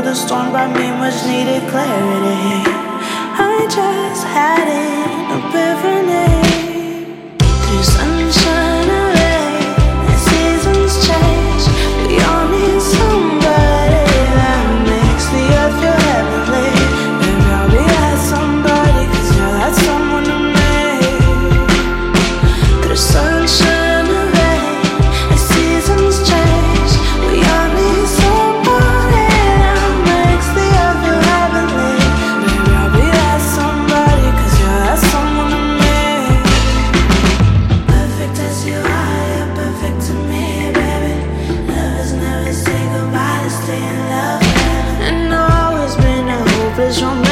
the storm brought me much needed clarity. I just had an epiphany. Through sunshine and rain, the seasons change. We all need somebody that makes the earth feel heavenly. Maybe I'll be that somebody, 'cause you're that someone to me. Through sunshine and rain, the seasons change. We all need somebody that makes the earth feel heavenly. Maybe I'll be that somebody, 'cause you're that someone to me. Perfect as you are, you're perfect to me, baby. Lovers never say goodbye, they stay in love forever. And always been a hopeless romantic.